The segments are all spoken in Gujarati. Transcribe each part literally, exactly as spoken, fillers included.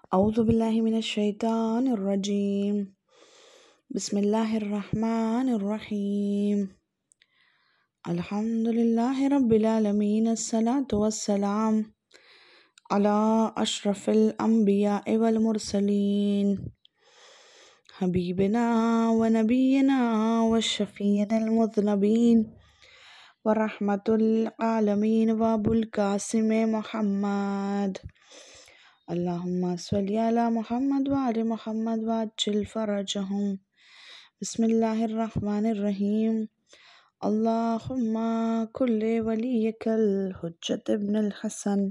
أعوذ بالله من الشيطان الرجيم بسم الله الرحمن الرحيم الحمد لله رب العالمين الصلاة والسلام على أشرف الأنبياء والمرسلين حبيبنا ونبينا والشفيع المذنبين ورحمة العالمين وأبو القاسم محمد اللهم صل على محمد وآل محمد وعجل فرجهم بسم الله الرحمن الرحيم اللهم كل وليك الحجة ابن الحسن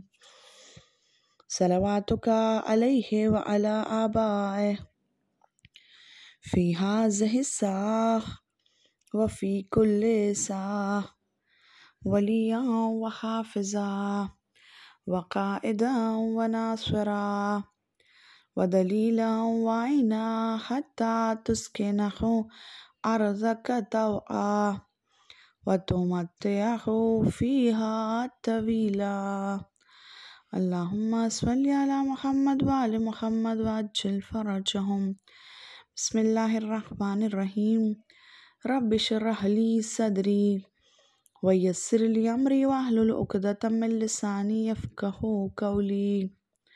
صلواتك عليه وعلى آبائه في هذه الساعة وفي كل ساعة وليا وحافظا وقائدا وناصرا ودليلا وعينا حتى تسكنه أرضك طوعا وتمتعه فيها طويلا اللهم صل على محمد وآل محمد وعجل فرجهم بسم الله الرحمن الرحيم رب اشرح لي صدري ويسر لي أمري واحلل عقدة من لساني يفقهوا قولي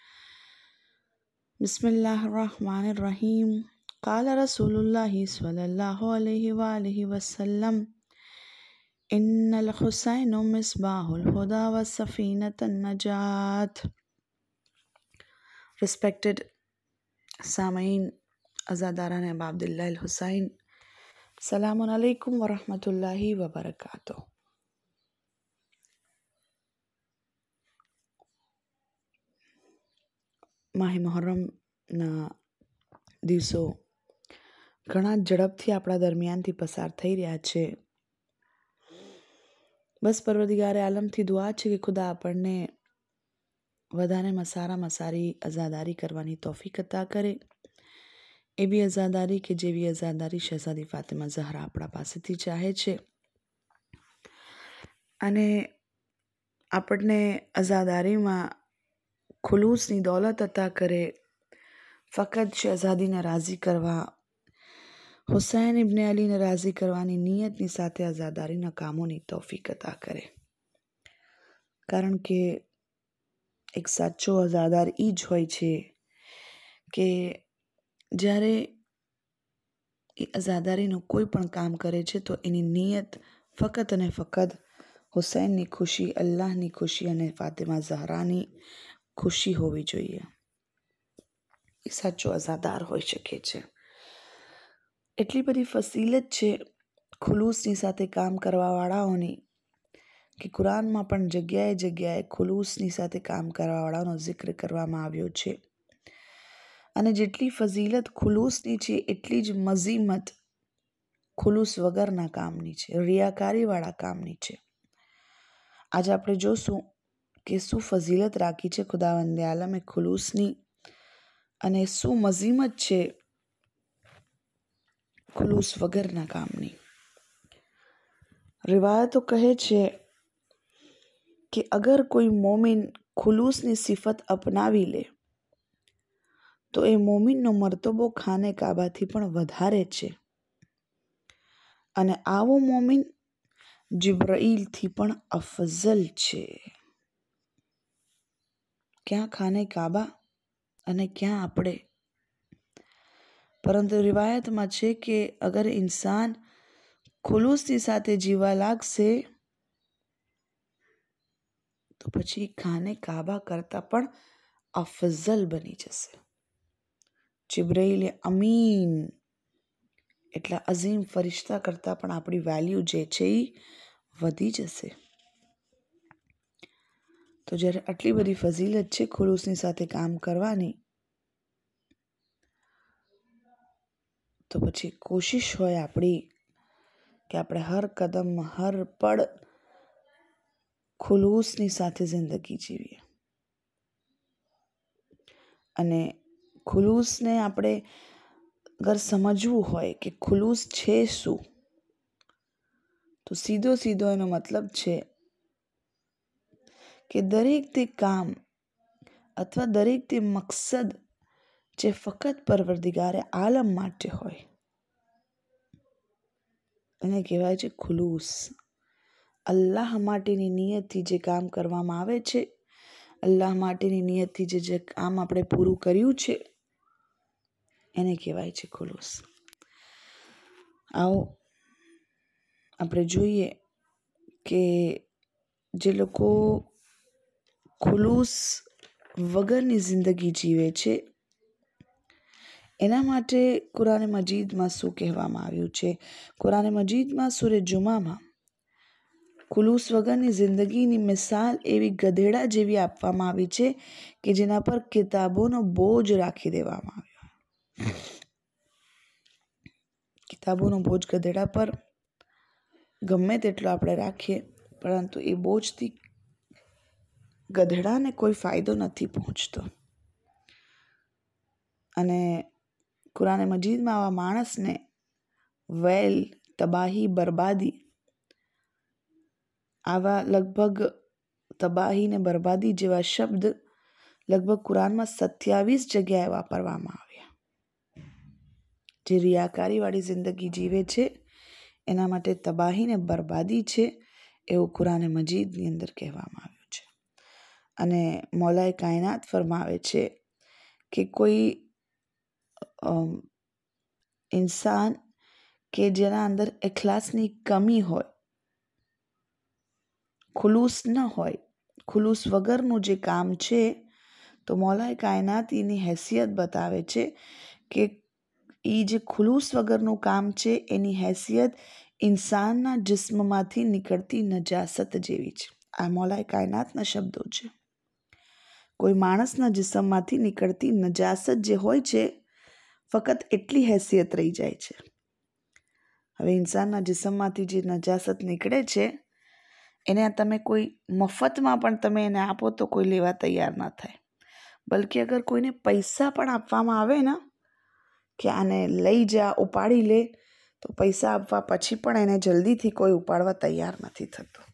بسم الله الرحمن الرحيم قال رسول الله صلى الله عليه وآله وسلم إن الحسين مصباح الهدى وسفينة النجاة. Respected Samain, Azadaran Ab Abdullah al-Hussein, Salamun alaikum wa rahmatullahi wa barakatuh. Mahi મુહર્રમના દિવસો ઘણા ઝડપથી આપણા દરમિયાનથી પસાર થઈ રહ્યા છે. બસ પરવરદિગારે આલમથી દુઆ છે કે ખુદા આપણને વધારેમાં સારામાં સારી આઝાદારી કરવાની તૌફીક અતા કરે. એવી આઝાદારી કે જેવી આઝાદારી શહેઝાદી ફાતિમા ઝહરા આપણા પાસેથી ચાહે છે, અને આપણને આઝાદારીમાં ખુલૂસની દૌલત અતા કરે. ફકત શહેઝાદીને રાજી કરવા, હુસૈન ઇબ્ન અલીને રાજી કરવાની નિયતની સાથે આઝાદારીના કામોની તૌફીક અતા કરે. કારણ કે એક સાચો આઝાદાર એ જ હોય છે કે જ્યારે એ આઝાદારીનું કોઈ પણ કામ કરે છે તો એની નિયત ફકત અને ફકત હુસૈનની ખુશી, અલ્લાહની ખુશી અને ફાતિમા ઝહરાની ખુશી હોવી જોઈએ. એ સાચો આઝાદાર હોઈ શકે છે. એટલી બધી ફસીલત છે ખુલૂસની સાથે કામ કરવાવાળાઓની કે કુરાનમાં પણ જગ્યાએ જગ્યાએ ખુલૂસની સાથે કામ કરવાવાળાનો જિક્ર કરવામાં આવ્યો છે. અને જેટલી ફઝીલત ખુલૂસની છે એટલી જ મઝીમત ખુલૂસ વગરના કામની છે, રિયાકારીવાળા કામની છે. આજે આપણે જોશું કે શું ફઝીલત રાખી છે ખુદાવંદે આલમે ખુલૂસની, અને શું મઝીમત છે ખુલૂસ વગરના કામની. રિવાયતો કહે છે કે અગર કોઈ મોમિન ખુલૂસની સિફત અપનાવી લે તો એ મોમિનનો મરતબો ખાને કાબાથી પણ વધારે છે, અને આવો મોમિન જિબ્રાઈલથી પણ અફઝલ છે. ક્યાં ખાને કાબા અને ક્યાં આપણે. પરંતુ રિવાયતમાં છે કે અગર ઇન્સાન ખુલૂસની સાથે જીવા લાગશે તો પછી ખાને કાબા કરતાં પણ અફઝલ બની જશે. જિબ્રાઈલ અમીન એટલા અઝીમ ફરિશ્તા કરતાં પણ આપણી વેલ્યુ જે છે એ વધી જશે. તો જ્યારે આટલી બધી ફઝીલત છે ખુલૂસની સાથે કામ કરવાની, તો પછી કોશિશ હોય આપણી કે આપણે હર કદમ હર પળ ખુલૂસની સાથે જિંદગી જીવીએ. અને ખુલૂસને આપણે અગર સમજવું હોય કે ખુલૂસ છે શું, તો સીધો સીધો એનો મતલબ છે કે દરેક તે કામ અથવા દરેક તે મકસદ જે ફક્ત પરવરદિગારે આલમ માટે હોય એને કહેવાય છે ખુલૂસ. અલ્લાહ માટેની નિયતથી જે કામ કરવામાં આવે છે, અલ્લાહ માટેની નિયતથી જે જે કામ આપણે પૂરું કર્યું છે એને કહેવાય છે ખુલૂસ. આવો આપણે જોઈએ કે જે લોકો ખુલૂસ વગરની જિંદગી જીવે છે એના માટે કુરાન મજીદમાં શું કહેવામાં આવ્યું છે. કુરાન મજીદમાં સૂરે જુમામાં ખુલૂસ વગરની જિંદગીની મિસાલ એવી ગધેડા જેવી આપવામાં આવી છે કે જેના પર કિતાબોનો બોજ રાખી દેવામાં આવ્યો. કિતાબોનો બોજ ગધેડા પર ગમે તેટલો આપણે રાખીએ પરંતુ એ બોજથી ગધેડાને કોઈ ફાયદો નથી પહોંચતો. અને કુરાન મજીદમાં આવા માણસને વેલ, તબાહી, બરબાદી, આવા લગભગ તબાહી ને બરબાદી જેવા શબ્દ લગભગ કુરાનમાં સત્યાવીસ જગ્યાએ વાપરવામાં આવ્યા. જે રિયાકારીવાળી જિંદગી જીવે છે એના માટે તબાહી ને બરબાદી છે એવું કુરાન મજીદની અંદર કહેવામાં આવ્યું છે. અને મૌલાએ કાયનાત ફરમાવે છે કે કોઈ ઇન્સાન કે જેના અંદર ઇખલાસની કમી હોય, ખુલૂસ ન હોય, ખુલૂસ વગરનું જે કામ છે તો મૌલાએ કાયનાત એની હેસિયત બતાવે છે કે એ જે ખુલૂસ વગરનું કામ છે એની હેસિયત ઇન્સાનના જિસ્મમાંથી નીકળતી નજાસત જેવી છે. આ મૌલાએ કાયનાતના શબ્દો છે. કોઈ માણસના જિસ્મમાંથી નીકળતી નજાસત જે હોય છે ફક્ત એટલી હેસિયત રહી જાય છે. હવે ઇન્સાનના જિસ્મમાંથી જે નજાસત નીકળે છે એને તમે કોઈ મફતમાં પણ તમે એને આપો તો કોઈ લેવા તૈયાર ના થાય. બલકે અગર કોઈને પૈસા પણ આપવામાં આવે ને કે આને લઈ જા, ઉપાડી લે, તો પૈસા આપવા પછી પણ એને જલ્દીથી કોઈ ઉપાડવા તૈયાર નથી થતું.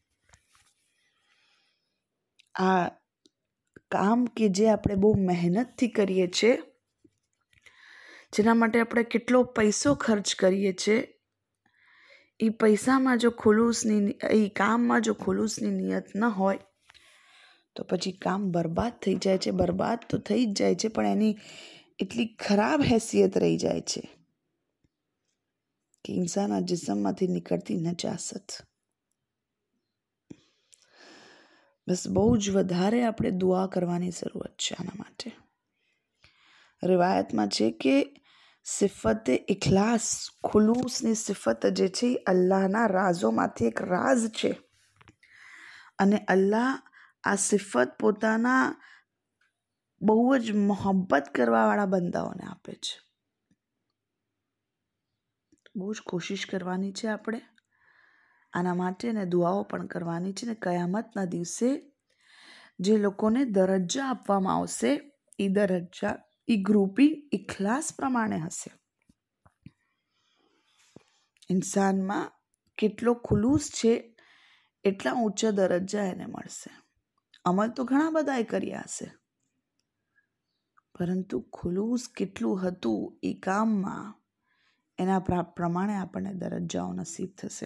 આ કામ કે જે આપણે બહુ મહેનતથી કરીએ છીએ, જેના માટે આપણે કેટલો પૈસો ખર્ચ કરીએ છીએ, એ પૈસામાં જો ખુલૂસની એ કામમાં જો ખુલૂસની નિયત ન હોય તો પછી કામ બરબાદ થઈ જાય છે. બરબાદ તો થઈ જ જાય છે પણ એની એટલી ખરાબ હેસિયત રહી જાય છે કે ઇન્સાનના જિસ્મમાંથી નીકળતી નજાસત. બસ બહુ જ વધારે આપણે દુઆ કરવાની જરૂરત છે આના માટે. રિવાયતમાં છે કે સિફતે ઇખલાસ, ખુલૂસની સિફત જે છે એ અલ્લાહના રાઝોમાંથી એક રાઝ છે અને અલ્લાહ આ સિફત પોતાના બહુ જ મોહબ્બત કરવાવાળા બંદાઓને આપે છે. બહુ જ કોશિશ કરવાની છે આપણે આના માટે અને દુઆઓ પણ કરવાની છે. ને કયામતના દિવસે જે લોકોને દરજ્જા આપવામાં આવશે એ દરજ્જા એ ગ્રુપિંગ ઇખલાસ પ્રમાણે હશે. ઇન્સાનમાં કેટલો ખુલૂસ છે એટલા ઊંચા દરજ્જા એને મળશે. અમલ તો ઘણા બધાએ કર્યા હશે પરંતુ ખુલૂસ કેટલું હતું એ કામમાં એના પ્રમાણે આપણને દરજ્જાઓ નસીબ થશે.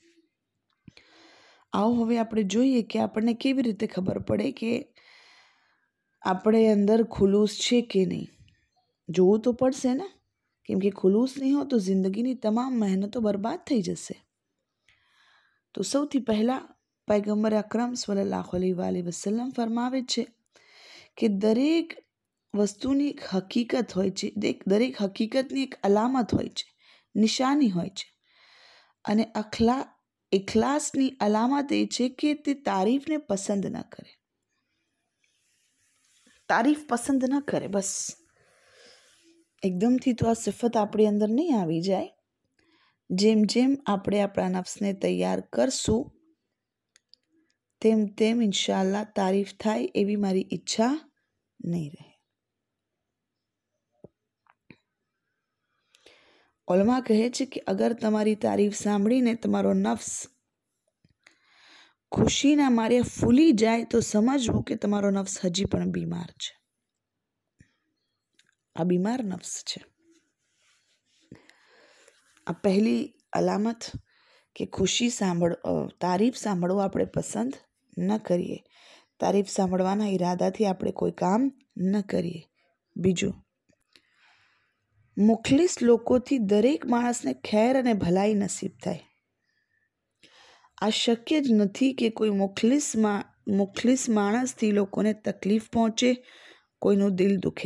આવો હવે આપણે જોઈએ કે આપણને કેવી રીતે ખબર પડે કે આપણે અંદર ખુલૂસ છે કે નહીં. જોવું તો પડશે ને, કેમ કે ખુલૂસ નહીં હોય તો જિંદગીની તમામ મહેનતો બરબાદ થઈ જશે. તો સૌથી પહેલાં પૈગંબર અકરમ સલ્લલ્લાહુ અલૈહિ વસલ્લમ ફરમાવે છે કે દરેક વસ્તુની એક હકીકત હોય છે, દરેક હકીકતની એક અલામત હોય છે, નિશાની હોય છે. અને અખલા ઇખલાસની અલામત એ છે કે તે તારીફને પસંદ ન કરે. તારીફ પસંદ ન કરે. બસ એકદમથી તો આ સિફત આપણી અંદર નહીં આવી જાય. જેમ જેમ આપણે આપણા નફ્સને તૈયાર કરશું તેમ તેમ ઇન્શાઅલ્લાહ તારીફ થાય એવી મારી ઈચ્છા નહીં રહે. ઉલમા કહે છે કે અગર તમારી તારીફ સાંભળીને તમારો નફ્સ ખુશીના મારે ફૂલી જાય તો સમજવું કે તમારો નફ્સ હજી પણ બીમાર છે. આ બીમાર નફ્સ છે. આ પહેલી અલામત કે ખુશી સાંભળ તારીફ સાંભળવો આપણે પસંદ ન કરીએ. તારીફ સાંભળવાના ઈરાદાથી આપણે કોઈ કામ ન કરીએ. બીજું, મુખલિસ લોકોથી દરેક માણસને ખેર અને ભલાઈ નસીબ થાય. આ શક્ય જ નથી કે કોઈ મુખલિસ મુખલિસ માણસથી લોકોને તકલીફ પહોંચે, કોઈનું દિલ દુખે,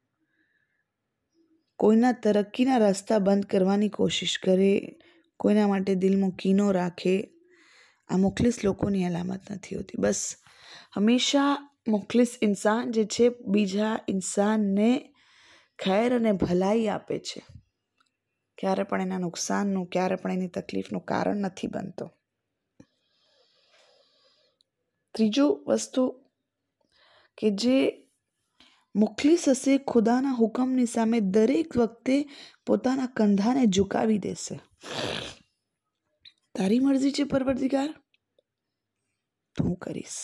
કોઈના તરક્કીના રસ્તા બંધ કરવાની કોશિશ કરે, કોઈના માટે દિલમાં કીનો રાખે. આ મુખલિસ લોકોની અલામત નથી હોતી. બસ હંમેશા મુખલિસ ઇન્સાન જે છે બીજા ઇન્સાનને ખેર અને ભલાઈ આપે છે. ક્યારે પણ એના નુકસાનનું, ક્યારે પણ એની તકલીફનું કારણ નથી બનતો. ત્રીજું વસ્તુ કે જે મુખલિસ હશે, ખુદાના હુકમની સામે દરેક વખતે પોતાના કંધાને ઝુકાવી દેશે. તારી મરજી છે પરવરદિગાર, તો હું કરીશ.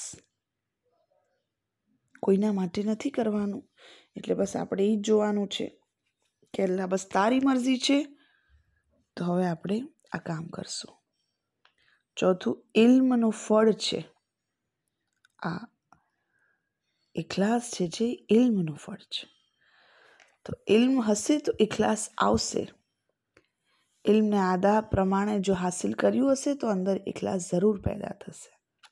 કોઈના માટે નથી કરવાનું. એટલે બસ આપણે એ જ જોવાનું છે કે અલ્લાહ બસ તારી મરજી છે, તો હવે આપણે આ કામ કરશું. ચોથું, ઇલ્મનું ફળ છે. આ ઇખલાસ છે જે ઇલ્મનું ફળ છે. તો ઇલ્મ હશે તો ઇખલાસ આવશે. ઇલ્મને આદાબ પ્રમાણે જો હાસિલ કર્યું હશે તો અંદર ઇખલાસ જરૂર પેદા થશે.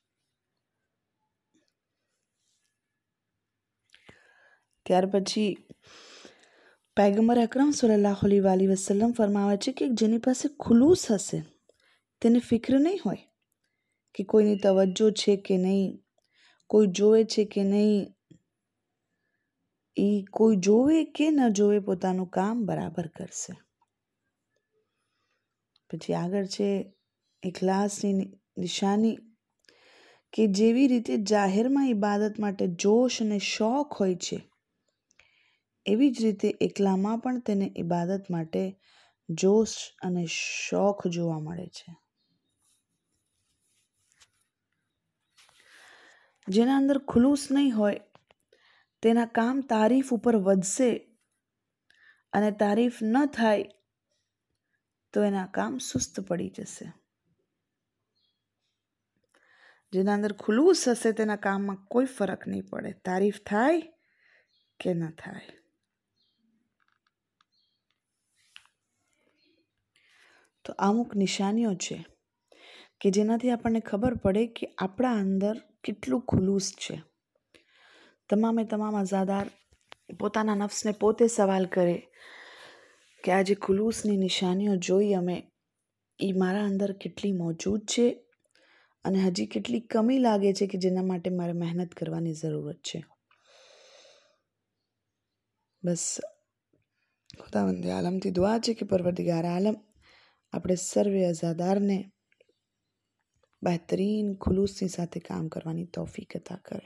ત્યાર પછી પૈગંબર અકરમ સલ્લલ્લાહુ અલૈહિ વસલ્લમ ફરમાવે છે કે જેની પાસે ખુલૂસ હશે તેને ફિક્ર નહીં હોય કે કોઈની તવજ્જો છે કે નહીં, કોઈ જોવે છે કે નહીં. એ કોઈ જોવે કે ન જોવે પોતાનું કામ બરાબર કરશે. પછી આગળ છે ઇખલાસની નિશાની કે જેવી રીતે જાહેરમાં ઇબાદત માટે જોશ અને શોખ હોય છે, એવી જ રીતે એકલામાં પણ તેને ઇબાદત માટે જોશ અને શોખ જોવા મળે છે. જેના અંદર ખુલૂસ નહીં હોય તેના કામ તારીફ ઉપર વધશે, અને તારીફ ન થાય તો એના કામ સુસ્ત પડી જશે. જેના અંદર ખુલૂસ હશે તેના કામમાં કોઈ ફરક નહીં પડે, તારીફ થાય કે ન થાય. તો અમુક નિશાનીઓ છે કે જેનાથી આપણને ખબર પડે કે આપણા અંદર કેટલું ખુલૂસ છે. તમામે તમામ અઝાદાર પોતાના નફ્સને પોતે સવાલ કરે કે આ જે ખુલૂસની નિશાનીઓ જોઈ અમે, એ મારા અંદર કેટલી મોજૂદ છે અને હજી કેટલી કમી લાગે છે કે જેના માટે મારે મહેનત કરવાની જરૂરત છે. બસ ખુદાવંદે આલમથી દુઆ છે કે પરવરદિગાર આલમ આપણે સર્વે અઝાદારને બહેતરીન ખુલૂસની સાથે કામ કરવાની તૌફીક અતા કરે.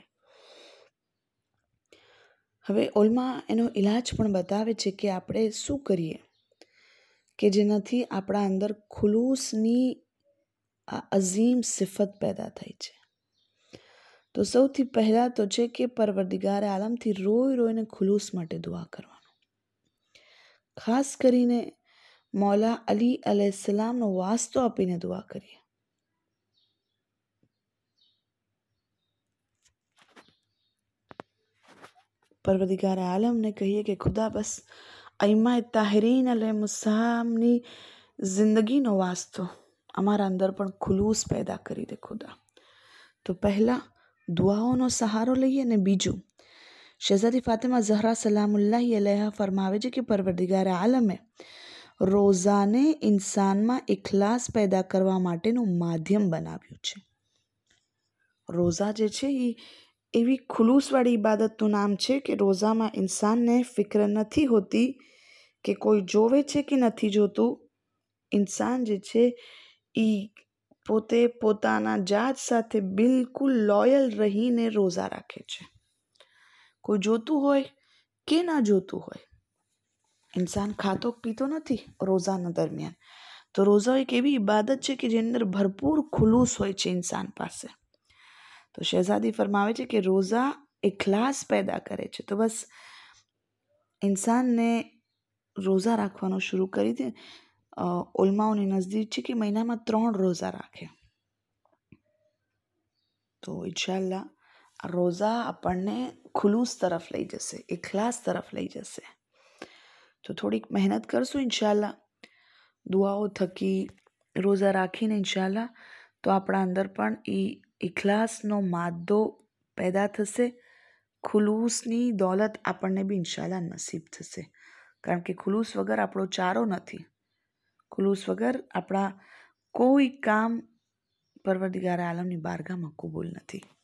હવે ઓલમા એનો ઇલાજ પણ બતાવે છે કે આપણે શું કરીએ કે જેનાથી આપણા અંદર ખુલૂસની આ અઝીમ સિફત પેદા થઈ છે. તો સૌથી પહેલાં તો છે કે પરવરદિગાર આલમથી રોઈ રોઈને ખુલૂસ માટે દુઆ કરવાનો. ખાસ કરીને મૌલા અલી અલૈહિસ્સલામનો વાસ્તો આપીને દુઆ કરીએ. પરવરદિગાર આલમને કહીએ કે ખુદા બસ અઈમા તાહિરીન અલૈહિસ્સલામની જિંદગીનો વાસ્તો અમારા અંદર પણ ખુલૂસ પેદા કરી દે ખુદા. તો પહેલાં દુઆઓનો સહારો લઈએ. અને બીજું, શહેઝાદી ફાતિમા ઝહરા સલામુલ્લાહી અલૈહા ફરમાવે છે કે પરવરદિગાર આલમે રોઝાને ઇન્સાનમાં ઇખલાસ પેદા કરવા માટેનું માધ્યમ બનાવ્યું છે. રોઝા જે છે એ એવી ખુલૂસવાળી ઇબાદતનું નામ છે કે રોઝામાં ઇન્સાનને ફિક્ર નથી હોતી કે કોઈ જોવે છે કે નથી જોતું. ઇન્સાન જે છે એ પોતે પોતાના જાત સાથે બિલકુલ લોયલ રહીને રોઝા રાખે છે. કોઈ જોતું હોય કે ના જોતું હોય, ઇન્સાન ખાતો પીતો નથી રોઝાના દરમિયાન. તો રોઝા એક એવી ઇબાદત છે કે જેની અંદર ભરપૂર ખુલૂસ હોય છે ઇન્સાન પાસે. તો શહેઝાદી ફરમાવે છે કે રોઝા ઇખલાસ પેદા કરે છે. તો બસ ઇન્સાનને રોઝા રાખવાનું શરૂ કરી દે, ઉલમાઓની નજદીક છે કે મહિનામાં ત્રણ રોઝા રાખે. તો ઇન્શાલ્લાહ આ રોઝા આપણને ખુલૂસ તરફ લઈ જશે, ઇખલાસ તરફ લઈ જશે. તો થોડીક મહેનત કરશું ઇન્શાલ્લાહ, દુઆઓ થકી, રોઝા રાખીને ઇન્શાલ્લાહ, તો આપણા અંદર પણ એ ઇખલાસનો માદો પેદા થશે. ખુલૂસની દોલત આપણને બી ઇન્શાલ્લાહ નસીબ થશે. કારણ કે ખુલૂસ વગર આપણો ચારો નથી. ખુલૂસ વગર આપણા કોઈ કામ પરવરદિગાર આલમની બારગાહમાં કબૂલ નથી.